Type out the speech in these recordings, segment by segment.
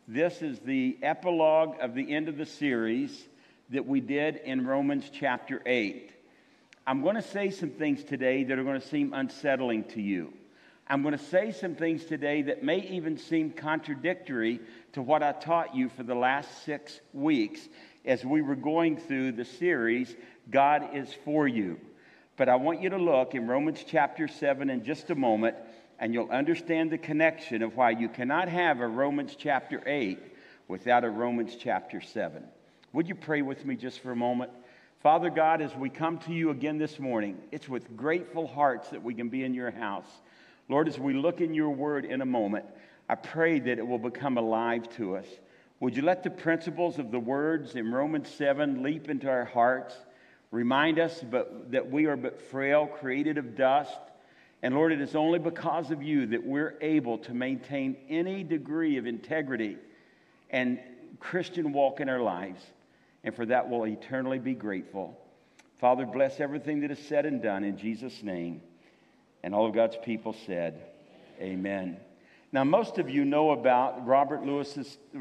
This is the epilogue of the end of the series that we did in Romans chapter 8. I'm going to say some things today that are going to seem unsettling to you. I'm going to say some things today that may even seem contradictory to what I taught you for the last 6 weeks as we were going through the series, God is for you. But I want you to look in Romans chapter 7 in just a moment, and you'll understand the connection of why you cannot have a Romans chapter 8 without a Romans chapter 7. Would you pray with me just for a moment? Father God, as we come to you again this morning, it's with grateful hearts that we can be in your house. Lord, as we look in your word in a moment, I pray that it will become alive to us. Would you let the principles of the words in Romans 7 leap into our hearts? Remind us that we are but frail, created of dust. And Lord, it is only because of you that we're able to maintain any degree of integrity and Christian walk in our lives. And for that, we'll eternally be grateful. Father, bless everything that is said and done in Jesus' name. And all of God's people said, amen. Now, most of you know about Robert Louis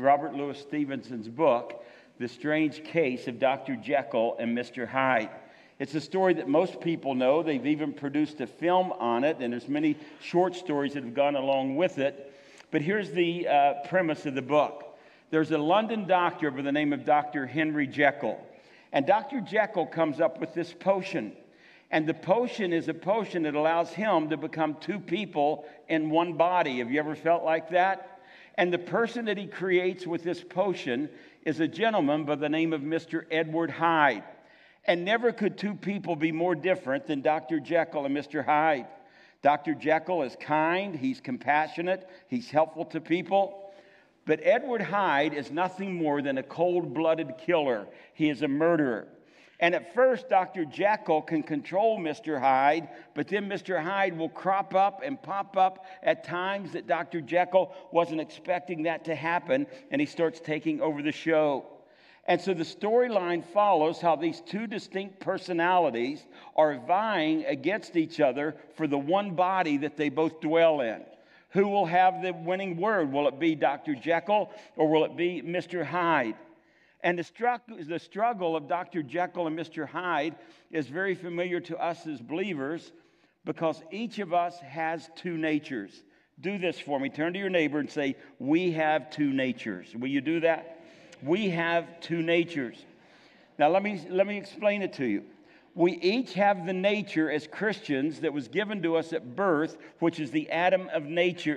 Stevenson's book, The Strange Case of Dr. Jekyll and Mr. Hyde. It's a story that most people know. They've even produced a film on it, and there's many short stories that have gone along with it. But here's the premise of the book. There's a London doctor by the name of Dr. Henry Jekyll. And Dr. Jekyll comes up with this potion. And the potion is a potion that allows him to become two people in one body. Have you ever felt like that? And the person that he creates with this potion is a gentleman by the name of Mr. Edward Hyde. And never could two people be more different than Dr. Jekyll and Mr. Hyde. Dr. Jekyll is kind, he's compassionate, he's helpful to people. But Edward Hyde is nothing more than a cold-blooded killer. He is a murderer. And at first, Dr. Jekyll can control Mr. Hyde, but then Mr. Hyde will crop up and pop up at times that Dr. Jekyll wasn't expecting that to happen, and he starts taking over the show. And so the storyline follows how these two distinct personalities are vying against each other for the one body that they both dwell in. Who will have the winning word? Will it be Dr. Jekyll or will it be Mr. Hyde? And the struggle of Dr. Jekyll and Mr. Hyde is very familiar to us as believers because each of us has two natures. Do this for me. Turn to your neighbor and say, we have two natures. Will you do that? We have two natures. Now let me explain it to you. We each have the nature as Christians that was given to us at birth, which is the nature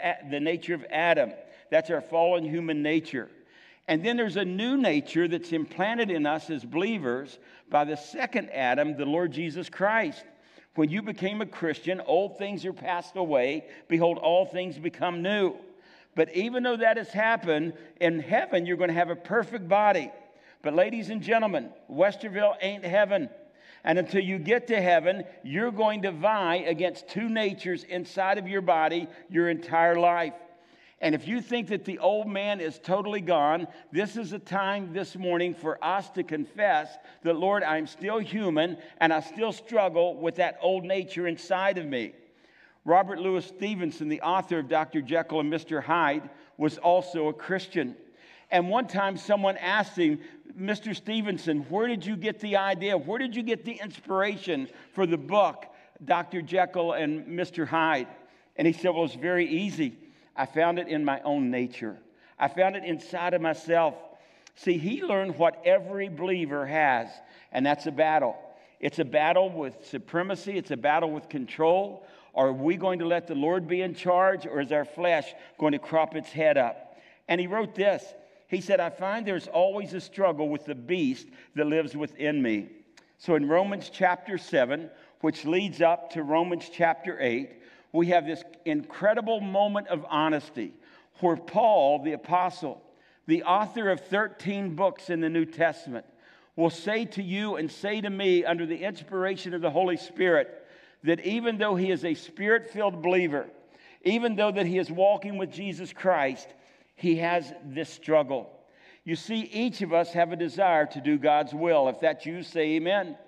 of Adam. That's our fallen human nature. And then there's a new nature that's implanted in us as believers by the second Adam, the Lord Jesus Christ. When you became a Christian, old things are passed away. Behold, all things become new. But even though that has happened, in heaven, you're going to have a perfect body. But ladies and gentlemen, Westerville ain't heaven. And until you get to heaven, you're going to vie against two natures inside of your body your entire life. And if you think that the old man is totally gone, this is a time this morning for us to confess that, Lord, I'm still human and I still struggle with that old nature inside of me. Robert Louis Stevenson, the author of Dr. Jekyll and Mr. Hyde, was also a Christian. And one time someone asked him, Mr. Stevenson, where did you get the idea? Where did you get the inspiration for the book, Dr. Jekyll and Mr. Hyde? And he said, well, it's very easy. I found it in my own nature. I found it inside of myself. See, he learned what every believer has, and that's a battle. It's a battle with supremacy. It's a battle with control. Are we going to let the Lord be in charge, or is our flesh going to crop its head up? And he wrote this. He said, I find there's always a struggle with the beast that lives within me. So in Romans chapter 7, which leads up to Romans chapter 8, we have this incredible moment of honesty where Paul, the apostle, the author of 13 books in the New Testament, will say to you and say to me under the inspiration of the Holy Spirit that even though he is a spirit-filled believer, even though that he is walking with Jesus Christ, he has this struggle. You see, each of us have a desire to do God's will. If that's you, say amen.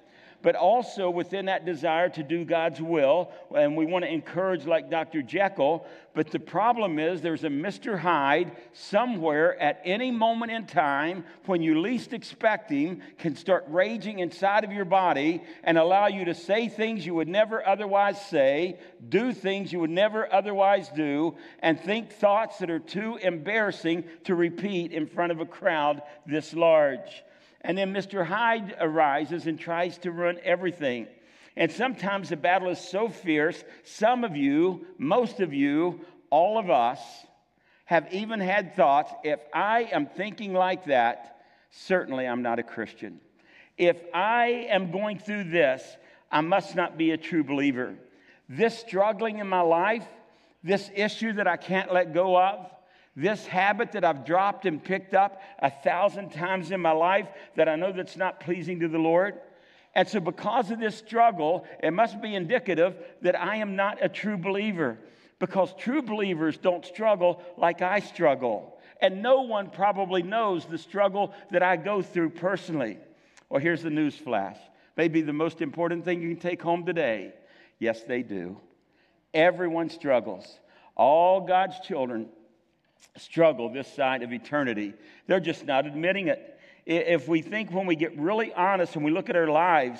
but also within that desire to do God's will. And we want to encourage like Dr. Jekyll. But the problem is there's a Mr. Hyde somewhere at any moment in time when you least expect him can start raging inside of your body and allow you to say things you would never otherwise say, do things you would never otherwise do, and think thoughts that are too embarrassing to repeat in front of a crowd this large. And then Mr. Hyde arises and tries to run everything. And sometimes the battle is so fierce, some of you, most of you, all of us, have even had thoughts, if I am thinking like that, certainly I'm not a Christian. If I am going through this, I must not be a true believer. This struggling in my life, this issue that I can't let go of, this habit that I've dropped and picked up 1,000 times in my life that I know that's not pleasing to the Lord. And so because of this struggle, it must be indicative that I am not a true believer, because true believers don't struggle like I struggle. And no one probably knows the struggle that I go through personally. Well, here's the news flash. Maybe the most important thing you can take home today. Yes, they do. Everyone struggles. All God's children struggle this side of eternity. They're just not admitting it. If we think, when we get really honest and we look at our lives,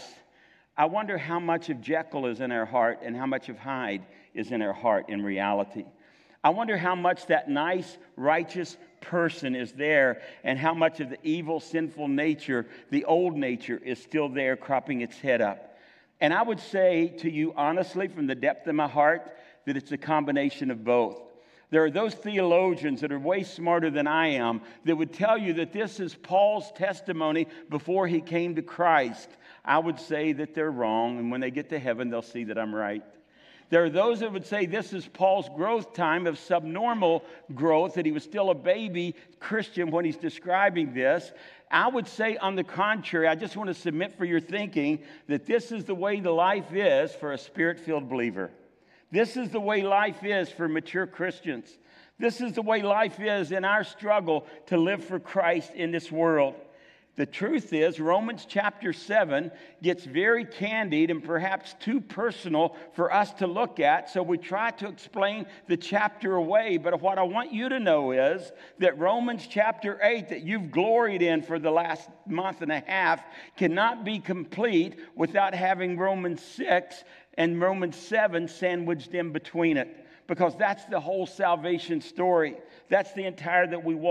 I wonder how much of Jekyll is in our heart and how much of Hyde is in our heart in reality. I wonder how much that nice, righteous person is there and how much of the evil, sinful nature, the old nature, is still there cropping its head up. And I would say to you honestly from the depth of my heart that it's a combination of both. There are those theologians that are way smarter than I am that would tell you that this is Paul's testimony before he came to Christ. I would say that they're wrong, and when they get to heaven, they'll see that I'm right. There are those that would say this is Paul's growth time of subnormal growth, that he was still a baby Christian when he's describing this. I would say, on the contrary, I just want to submit for your thinking that this is the way the life is for a spirit-filled believer. This is the way life is for mature Christians. This is the way life is in our struggle to live for Christ in this world. The truth is, Romans chapter 7 gets very candid and perhaps too personal for us to look at, so we try to explain the chapter away. But what I want you to know is that Romans chapter 8, that you've gloried in for the last month and a half, cannot be complete without having Romans 6 and Romans 7 sandwiched in between it, because that's the whole salvation story. That's the entire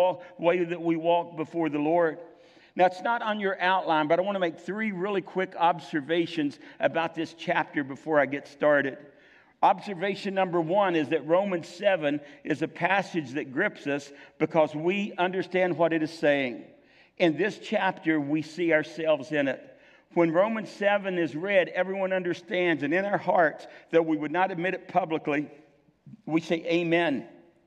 way that we walk before the Lord. Now, it's not on your outline, but I want to make 3 really quick observations about this chapter before I get started. Observation number 1 is that Romans 7 is a passage that grips us because we understand what it is saying. In this chapter, we see ourselves in it. When Romans 7 is read, everyone understands, and in our hearts, though we would not admit it publicly, we say, amen.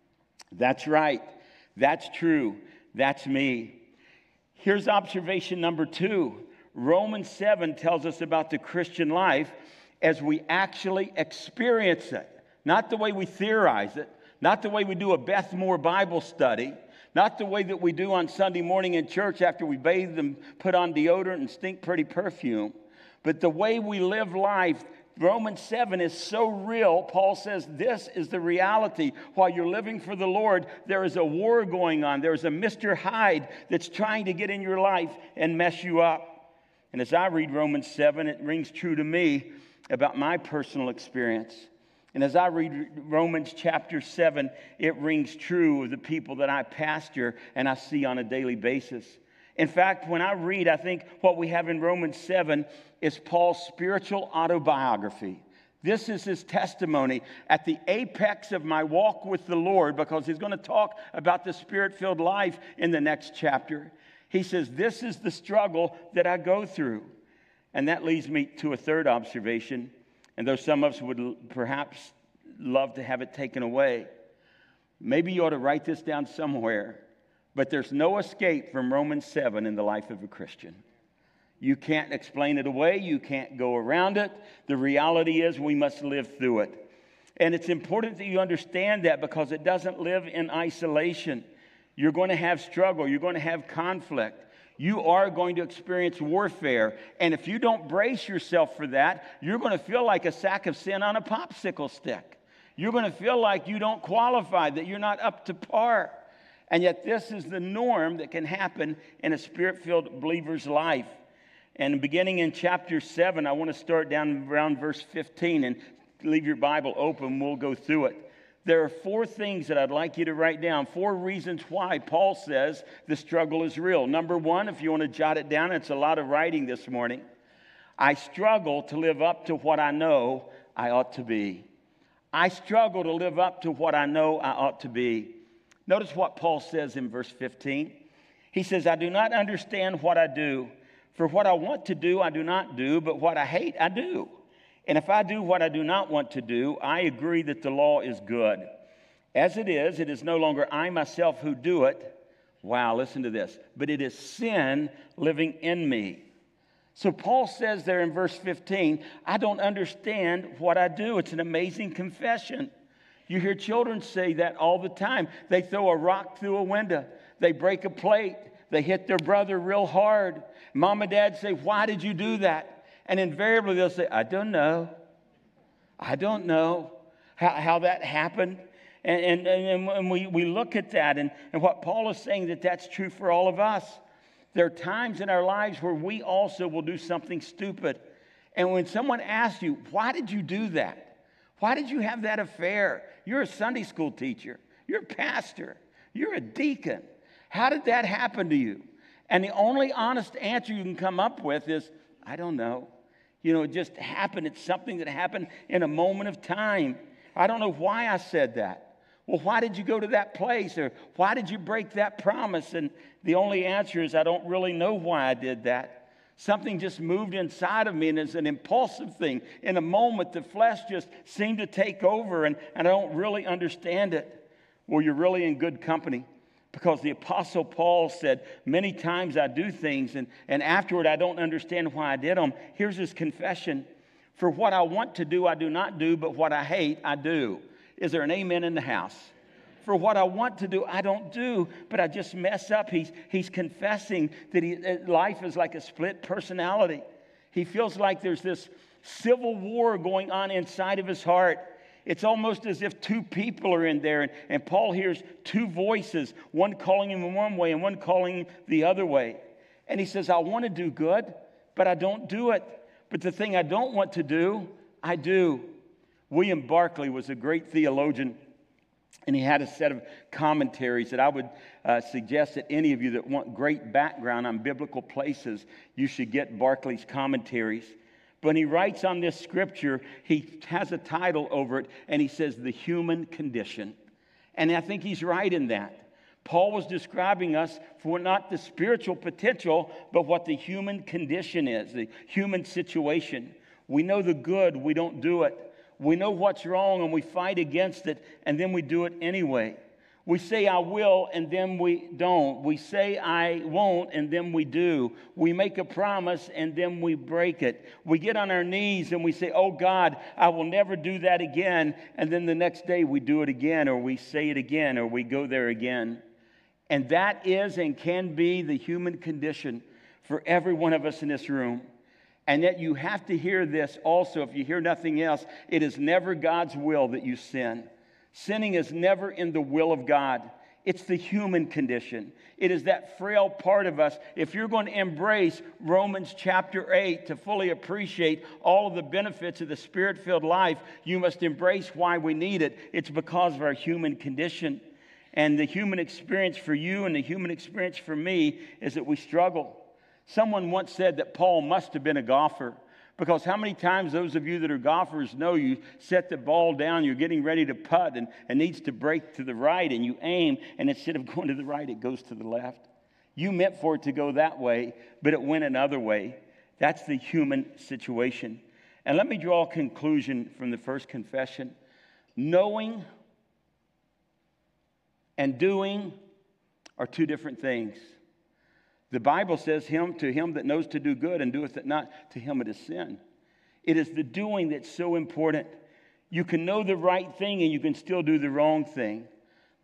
That's right. That's true. That's me. Here's observation number 2. Romans 7 tells us about the Christian life as we actually experience it. Not the way we theorize it, not the way we do a Beth Moore Bible study, not the way that we do on Sunday morning in church after we bathe and put on deodorant and stink pretty perfume, but the way we live life. Romans 7 is so real. Paul says this is the reality. While you're living for the Lord, there is a war going on. There's a Mr. Hyde that's trying to get in your life and mess you up. And as I read Romans 7, it rings true to me about my personal experience. And as I read Romans chapter 7, it rings true of the people that I pastor and I see on a daily basis. In fact, when I read, I think what we have in Romans 7 is Paul's spiritual autobiography. This is his testimony at the apex of my walk with the Lord, because he's going to talk about the Spirit-filled life in the next chapter. He says, this is the struggle that I go through. And that leads me to a third observation. And though some of us would perhaps love to have it taken away, maybe you ought to write this down somewhere. But there's no escape from Romans 7 in the life of a Christian. You can't explain it away. You can't go around it. The reality is we must live through it. And it's important that you understand that, because it doesn't live in isolation. You're going to have struggle. You're going to have conflict. You are going to experience warfare. And if you don't brace yourself for that, you're going to feel like a sack of sin on a popsicle stick. You're going to feel like you don't qualify, that you're not up to par. And yet this is the norm that can happen in a Spirit-filled believer's life. And beginning in chapter 7, I want to start down around verse 15 and leave your Bible open. We'll go through it. There are 4 things that I'd like you to write down, 4 reasons why Paul says the struggle is real. Number 1, if you want to jot it down, it's a lot of writing this morning. I struggle to live up to what I know I ought to be. I struggle to live up to what I know I ought to be. Notice what Paul says in verse 15. He says, I do not understand what I do. For what I want to do, I do not do, but what I hate, I do. And if I do what I do not want to do, I agree that the law is good. As it is no longer I myself who do it. Wow, listen to this. But it is sin living in me. So Paul says there in verse 15, I don't understand what I do. It's an amazing confession. You hear children say that all the time. They throw a rock through a window. They break a plate. They hit their brother real hard. Mom and dad say, why did you do that? And invariably they'll say, I don't know. I don't know how that happened. And we look at that. And what Paul is saying, that's true for all of us. There are times in our lives where we also will do something stupid. And when someone asks you, why did you do that? Why did you have that affair? You're a Sunday school teacher. You're a pastor. You're a deacon. How did that happen to you? And the only honest answer you can come up with is, I don't know. You know, it just happened. It's something that happened in a moment of time. I don't know why I said that. Well, why did you go to that place? Or why did you break that promise? And the only answer is, I don't really know why I did that. Something just moved inside of me, and it's an impulsive thing. In a moment, the flesh just seemed to take over, and I don't really understand it. Well, you're really in good company. Because the Apostle Paul said, many times I do things, and afterward I don't understand why I did them. Here's his confession. For what I want to do, I do not do, but what I hate, I do. Is there an amen in the house? For what I want to do, I don't do, but I just mess up. He's confessing that life is like a split personality. He feels like there's this civil war going on inside of his heart. It's almost as if 2 people are in there, and Paul hears 2 voices, one calling him in one way and one calling him the other way. And he says, I want to do good, but I don't do it. But the thing I don't want to do, I do. William Barclay was a great theologian, and he had a set of commentaries that I would suggest that any of you that want great background on biblical places, you should get Barclay's commentaries. When he writes on this scripture, he has a title over it, and he says, the human condition. And I think he's right in that. Paul was describing us for not the spiritual potential, but what the human condition is, the human situation. We know the good, we don't do it. We know what's wrong, and we fight against it, and then we do it anyway. We say, I will, and then we don't. We say, I won't, and then we do. We make a promise, and then we break it. We get on our knees, and we say, oh, God, I will never do that again. And then the next day, we do it again, or we say it again, or we go there again. And that is and can be the human condition for every one of us in this room. And yet you have to hear this also. If you hear nothing else, it is never God's will that you sin. Sinning is never in the will of God. It's the human condition. It is that frail part of us. If you're going to embrace Romans chapter 8 to fully appreciate all of the benefits of the Spirit-filled life, you must embrace why we need it. It's because of our human condition. And the human experience for you and the human experience for me is that we struggle. Someone once said that Paul must have been a golfer. Because how many times those of you that are golfers know you set the ball down, you're getting ready to putt, and it needs to break to the right, and you aim, and instead of going to the right, it goes to the left. You meant for it to go that way, but it went another way. That's the human situation. And let me draw a conclusion from the first confession. Knowing and doing are 2 different things. The Bible says, to him that knows to do good and doeth it not, to him it is sin. It is the doing that's so important. You can know the right thing and you can still do the wrong thing.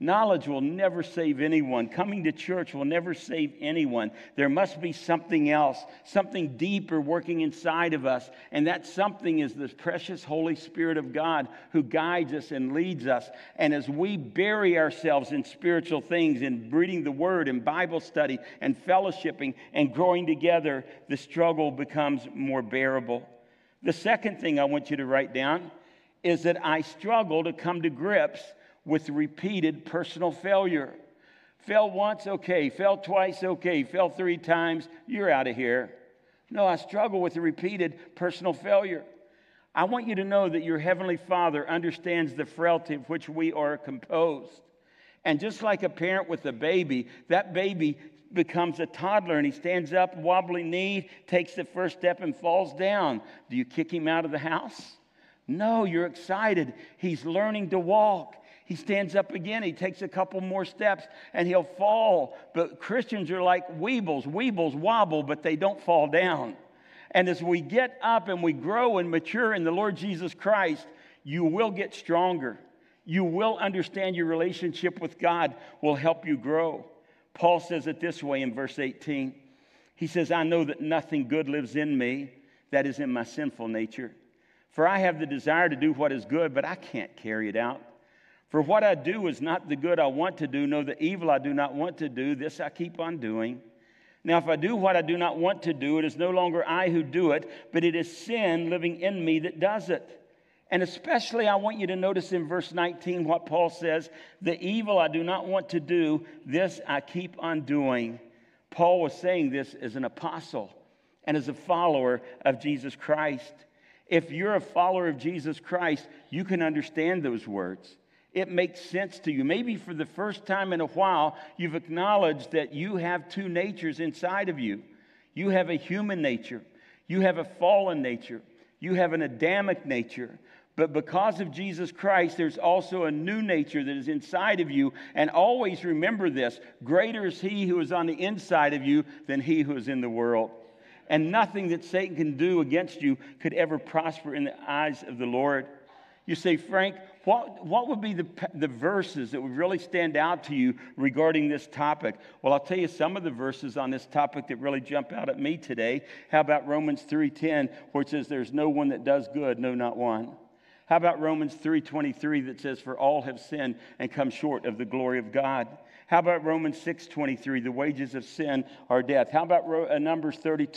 Knowledge will never save anyone. Coming to church will never save anyone. There must be something else, something deeper working inside of us. And that something is the precious Holy Spirit of God who guides us and leads us. And as we bury ourselves in spiritual things, in reading the Word and Bible study and fellowshipping and growing together, the struggle becomes more bearable. The second thing I want you to write down is that I struggle to come to grips with repeated personal failure. Fell once, okay. Fell twice, okay. Fell 3 times, you're out of here. No, I struggle with the repeated personal failure. I want you to know that your Heavenly Father understands the frailty of which we are composed. And just like a parent with a baby, that baby becomes a toddler and he stands up, wobbly knee, takes the first step and falls down. Do you kick him out of the house? No, you're excited. He's learning to walk. He stands up again, he takes a couple more steps, and he'll fall. But Christians are like weebles. Weebles wobble, but they don't fall down. And as we get up and we grow and mature in the Lord Jesus Christ, you will get stronger. You will understand your relationship with God will help you grow. Paul says it this way in verse 18. He says, I know that nothing good lives in me, that is in my sinful nature. For I have the desire to do what is good, but I can't carry it out. For what I do is not the good I want to do, no, the evil I do not want to do, this I keep on doing. Now, if I do what I do not want to do, it is no longer I who do it, but it is sin living in me that does it. And especially I want you to notice in verse 19 what Paul says, the evil I do not want to do, this I keep on doing. Paul was saying this as an apostle and as a follower of Jesus Christ. If you're a follower of Jesus Christ, you can understand those words. It makes sense to you. Maybe for the first time in a while, you've acknowledged that you have 2 natures inside of you. You have a human nature. You have a fallen nature. You have an Adamic nature. But because of Jesus Christ, there's also a new nature that is inside of you. And always remember this, greater is He who is on the inside of you than he who is in the world. And nothing that Satan can do against you could ever prosper in the eyes of the Lord. You say, Frank, what would be the verses that would really stand out to you regarding this topic? Well, I'll tell you some of the verses on this topic that really jump out at me today. How about Romans 3:10, where it says, there's no one that does good, no, not one. How about Romans 3:23 that says, for all have sinned and come short of the glory of God? How about Romans 6:23, the wages of sin are death? How about Numbers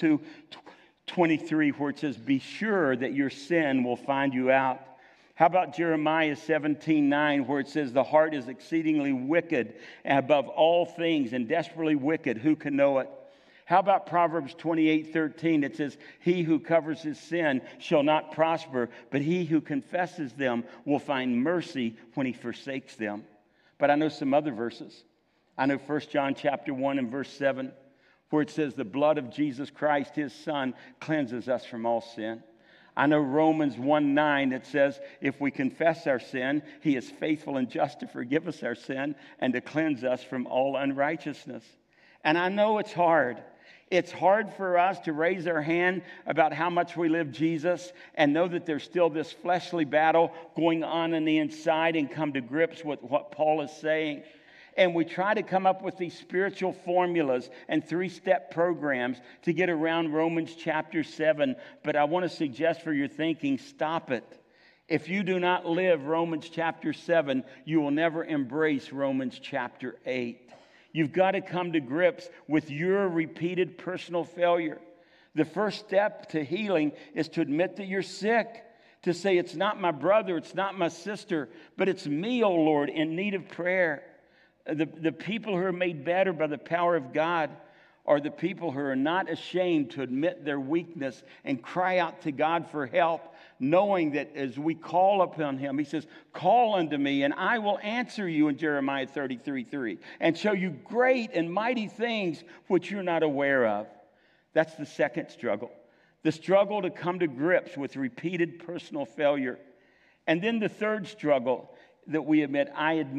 32:23, where it says, be sure that your sin will find you out? How about Jeremiah 17:9, where it says, the heart is exceedingly wicked above all things and desperately wicked. Who can know it? How about Proverbs 28:13? It says, he who covers his sin shall not prosper, but he who confesses them will find mercy when he forsakes them. But I know some other verses. I know 1 John chapter 1 and verse 7, where it says, the blood of Jesus Christ, his Son, cleanses us from all sin. I know Romans 1:9 that says, if we confess our sin, he is faithful and just to forgive us our sin and to cleanse us from all unrighteousness. And I know it's hard. It's hard for us to raise our hand about how much we live Jesus and know that there's still this fleshly battle going on the inside and come to grips with what Paul is saying. And we try to come up with these spiritual formulas and 3-step programs to get around Romans chapter 7. But I want to suggest for your thinking, stop it. If you do not live Romans chapter 7, you will never embrace Romans chapter 8. You've got to come to grips with your repeated personal failure. The first step to healing is to admit that you're sick. To say, it's not my brother, it's not my sister, but it's me, O Lord, in need of prayer. The people who are made better by the power of God are the people who are not ashamed to admit their weakness and cry out to God for help, knowing that as we call upon him, he says, call unto me and I will answer you in Jeremiah 33:3 and show you great and mighty things which you're not aware of. That's the second struggle. The struggle to come to grips with repeated personal failure. And then the third struggle that we admit,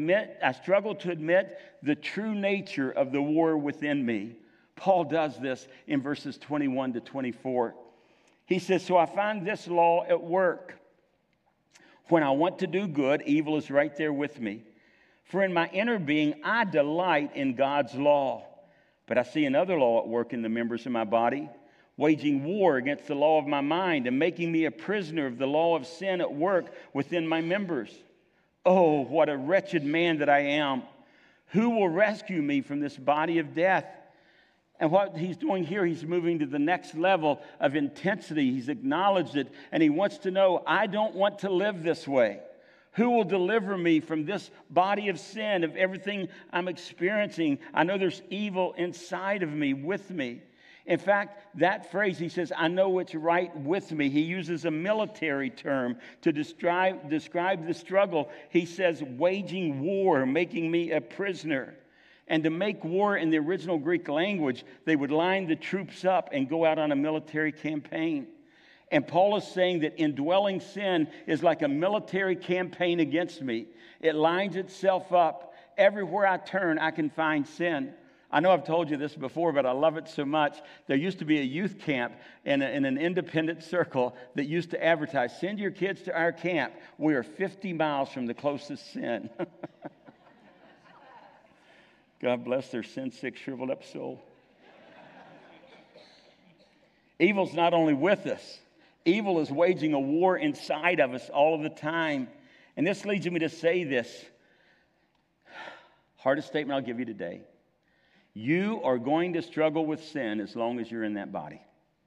I struggle to admit the true nature of the war within me. Paul does this in verses 21 to 24. He says, so I find this law at work. When I want to do good, evil is right there with me. For in my inner being, I delight in God's law. But I see another law at work in the members of my body, waging war against the law of my mind and making me a prisoner of the law of sin at work within my members. Oh, what a wretched man that I am. Who will rescue me from this body of death? And what he's doing here, he's moving to the next level of intensity. He's acknowledged it, and he wants to know, I don't want to live this way. Who will deliver me from this body of sin, of everything I'm experiencing? I know there's evil inside of me, with me. In fact, that phrase, he says, I know it's right with me. He uses a military term to describe the struggle. He says, waging war, making me a prisoner. And to make war in the original Greek language, they would line the troops up and go out on a military campaign. And Paul is saying that indwelling sin is like a military campaign against me. It lines itself up. Everywhere I turn, I can find sin. I know I've told you this before, but I love it so much. There used to be a youth camp in an independent circle that used to advertise, send your kids to our camp. We are 50 miles from the closest sin. God bless their sin-sick, shriveled up soul. Evil's not only with us. Evil is waging a war inside of us all of the time. And this leads me to say this. Hardest statement I'll give you today. You are going to struggle with sin as long as you're in that body.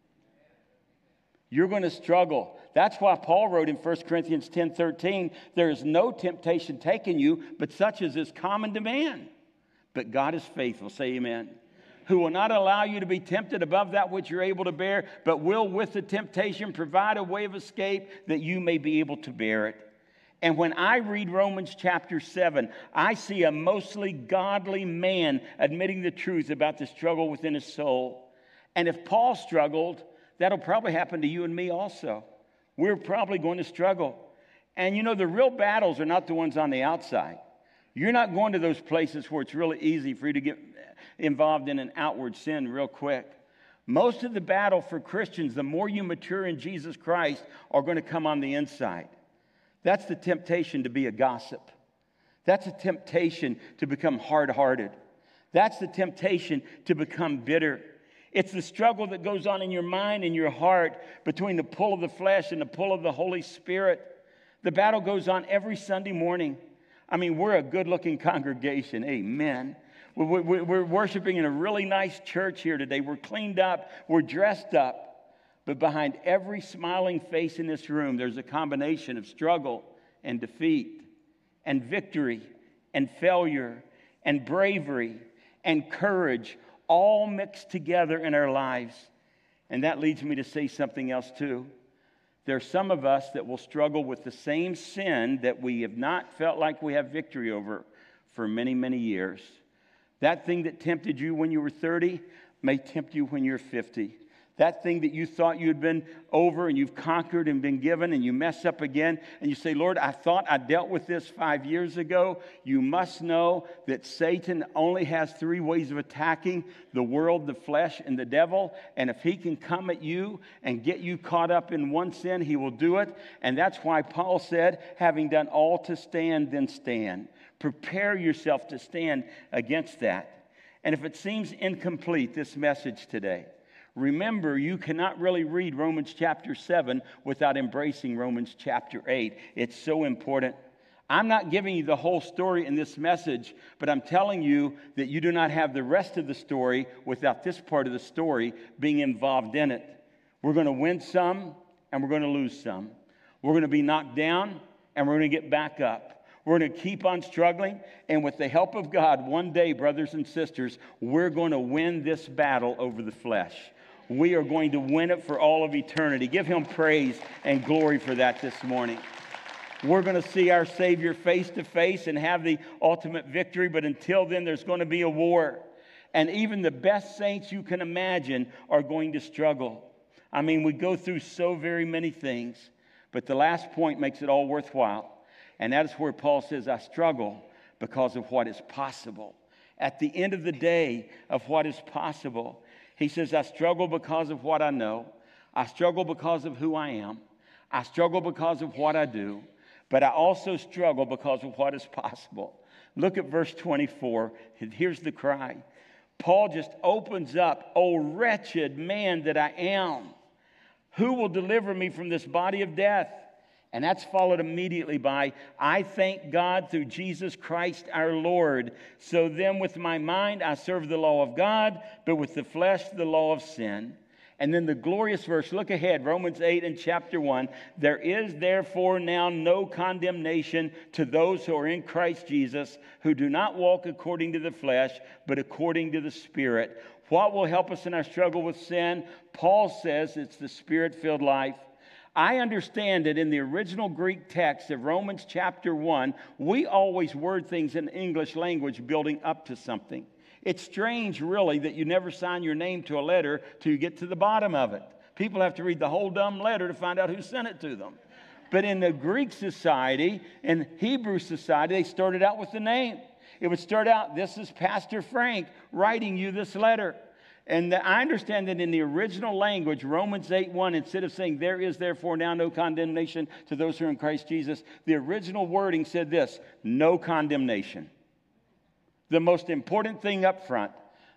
You're going to struggle. That's why Paul wrote in 1 Corinthians 10:13, there is no temptation taken you, but such as is common to man. But God is faithful. Say amen. Who will not allow you to be tempted above that which you're able to bear, but will with the temptation provide a way of escape that you may be able to bear it. And when I read Romans chapter 7, I see a mostly godly man admitting the truth about the struggle within his soul. And if Paul struggled, that'll probably happen to you and me also. We're probably going to struggle. And you know, the real battles are not the ones on the outside. You're not going to those places where it's really easy for you to get involved in an outward sin real quick. Most of the battle for Christians, the more you mature in Jesus Christ, are going to come on the inside. That's the temptation to be a gossip. That's a temptation to become hard-hearted. That's the temptation to become bitter. It's the struggle that goes on in your mind and your heart between the pull of the flesh and the pull of the Holy Spirit. The battle goes on every Sunday morning. I mean, we're a good-looking congregation. Amen. We're worshiping in a really nice church here today. We're cleaned up. We're dressed up. But behind every smiling face in this room, there's a combination of struggle and defeat and victory and failure and bravery and courage, all mixed together in our lives. And that leads me to say something else too. There are some of us that will struggle with the same sin that we have not felt like we have victory over for many, many years. That thing that tempted you when you were 30 may tempt you when you're 50. That thing that you thought you had been over and you've conquered and been given, and you mess up again and you say, Lord, I thought I dealt with this 5 years ago. You must know that Satan only has 3 ways of attacking: the world, the flesh, and the devil. And if he can come at you and get you caught up in one sin, he will do it. And that's why Paul said, having done all to stand, then stand. Prepare yourself to stand against that. And if it seems incomplete, this message today, remember, you cannot really read Romans chapter 7 without embracing Romans chapter 8. It's so important. I'm not giving you the whole story in this message, but I'm telling you that you do not have the rest of the story without this part of the story being involved in it. We're going to win some, and we're going to lose some. We're going to be knocked down, and we're going to get back up. We're going to keep on struggling, and with the help of God, one day, brothers and sisters, we're going to win this battle over the flesh. We are going to win it for all of eternity. Give him praise and glory for that this morning. We're going to see our Savior face to face and have the ultimate victory, but until then, there's going to be a war. And even the best saints you can imagine are going to struggle. I mean, we go through so very many things, but the last point makes it all worthwhile. And that is where Paul says, I struggle because of what is possible. At the end of the day, of what is possible, he says, I struggle because of what I know. I struggle because of who I am. I struggle because of what I do. But I also struggle because of what is possible. Look at verse 24. Here's the cry. Paul just opens up, "O wretched man that I am, who will deliver me from this body of death?" And that's followed immediately by, "I thank God through Jesus Christ our Lord. So then with my mind I serve the law of God, but with the flesh the law of sin." And then the glorious verse, look ahead, Romans 8 and chapter 1. "There is therefore now no condemnation to those who are in Christ Jesus, who do not walk according to the flesh, but according to the Spirit." What will help us in our struggle with sin? Paul says it's the Spirit-filled life. I understand that in the original Greek text of Romans chapter 1, we always word things in the English language building up to something. It's strange, really, that you never sign your name to a letter till you get to the bottom of it. People have to read the whole dumb letter to find out who sent it to them. But in the Greek society and Hebrew society, they started out with the name. It would start out, "This is Pastor Frank writing you this letter." And I understand that in the original language, Romans 8:1, instead of saying, "There is therefore now no condemnation to those who are in Christ Jesus," the original wording said this, "No condemnation." The most important thing up front,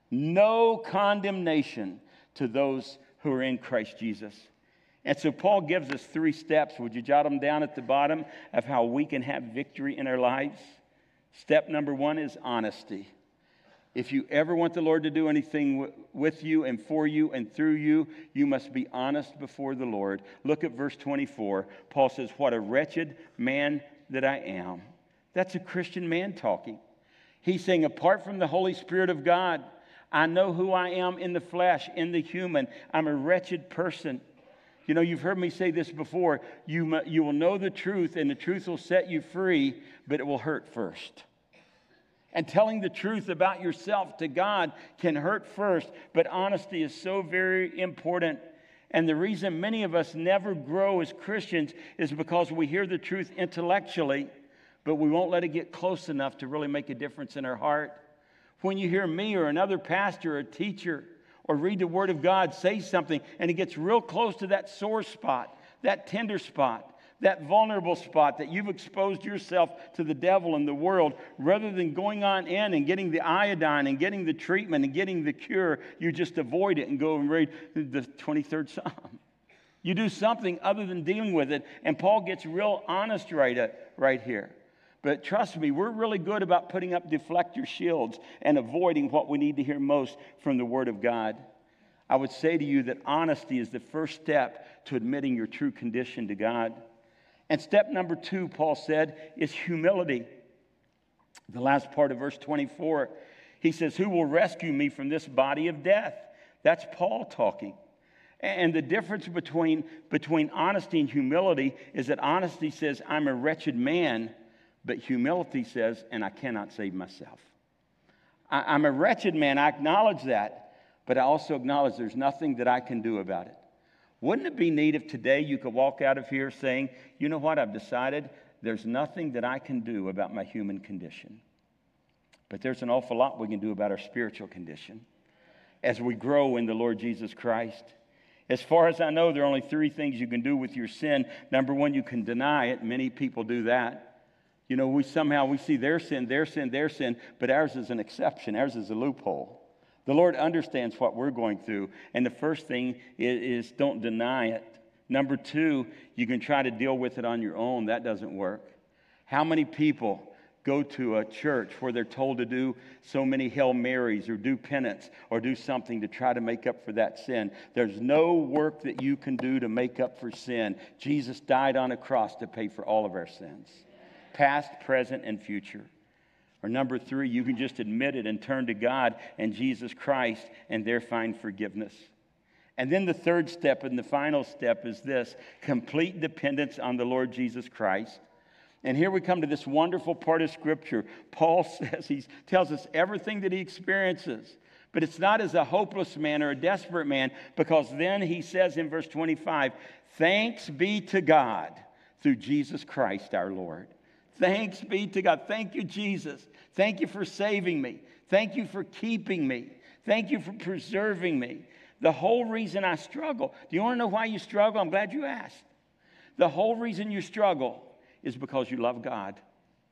no condemnation to those who are in Christ Jesus. And so Paul gives us 3 steps. Would you jot them down at the bottom of how we can have victory in our lives? Step number 1 is honesty. If you ever want the Lord to do anything with you and for you and through you, you must be honest before the Lord. Look at verse 24. Paul says, "What a wretched man that I am." That's a Christian man talking. He's saying, apart from the Holy Spirit of God, I know who I am in the flesh, in the human. I'm a wretched person. You know, you've heard me say this before. You will know the truth, and the truth will set you free, but it will hurt first. And telling the truth about yourself to God can hurt first, but honesty is so very important. And the reason many of us never grow as Christians is because we hear the truth intellectually, but we won't let it get close enough to really make a difference in our heart. When you hear me or another pastor or teacher or read the Word of God say something, and it gets real close to that sore spot, that tender spot, that vulnerable spot that you've exposed yourself to the devil and the world, rather than going on in and getting the iodine and getting the treatment and getting the cure, you just avoid it and go and read the 23rd Psalm. You do something other than dealing with it, and Paul gets real honest right here. But trust me, we're really good about putting up deflector shields and avoiding what we need to hear most from the Word of God. I would say to you that honesty is the first step to admitting your true condition to God. And step number 2, Paul said, is humility. The last part of verse 24, he says, "Who will rescue me from this body of death?" That's Paul talking. And the difference between honesty and humility is that honesty says, "I'm a wretched man," but humility says, "and I cannot save myself." I'm a wretched man. I acknowledge that, but I also acknowledge there's nothing that I can do about it. Wouldn't it be neat if today you could walk out of here saying, "You know what, I've decided there's nothing that I can do about my human condition." But there's an awful lot we can do about our spiritual condition as we grow in the Lord Jesus Christ. As far as I know, there are only 3 things you can do with your sin. Number 1, you can deny it. Many people do that. You know, we see their sin, but ours is an exception. Ours is a loophole. The Lord understands what we're going through. And the first thing is don't deny it. Number 2, you can try to deal with it on your own. That doesn't work. How many people go to a church where they're told to do so many Hail Marys or do penance or do something to try to make up for that sin? There's no work that you can do to make up for sin. Jesus died on a cross to pay for all of our sins, past, present, and future. Or number 3, you can just admit it and turn to God and Jesus Christ and there find forgiveness. And then the third step and the final step is this: complete dependence on the Lord Jesus Christ. And here we come to this wonderful part of Scripture. Paul says, he tells us everything that he experiences. But it's not as a hopeless man or a desperate man, because then he says in verse 25, "Thanks be to God through Jesus Christ our Lord." Thanks be to God. Thank you, Jesus. Thank you for saving me. Thank you for keeping me. Thank you for preserving me. The whole reason I struggle. Do you want to know why you struggle? I'm glad you asked. The whole reason you struggle is because you love God.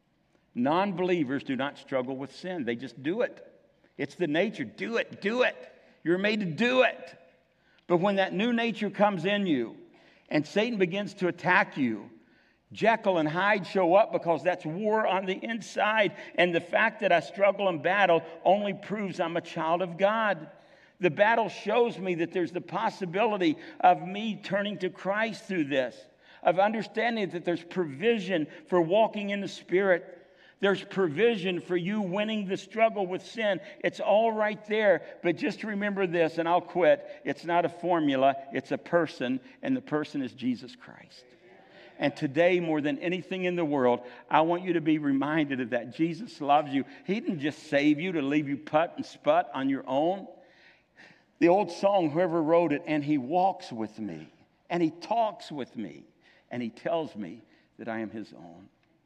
Non-believers do not struggle with sin. They just do it. It's the nature. Do it. Do it. You're made to do it. But when that new nature comes in you and Satan begins to attack you, Jekyll and Hyde show up because that's war on the inside. And the fact that I struggle and battle only proves I'm a child of God. The battle shows me that there's the possibility of me turning to Christ through this, of understanding that there's provision for walking in the Spirit. There's provision for you winning the struggle with sin. It's all right there. But just remember this, and I'll quit. It's not a formula. It's a person, and the person is Jesus Christ. And today, more than anything in the world, I want you to be reminded of that. Jesus loves you. He didn't just save you to leave you put and sput on your own. The old song, whoever wrote it, and he walks with me, and he talks with me, and he tells me that I am his own.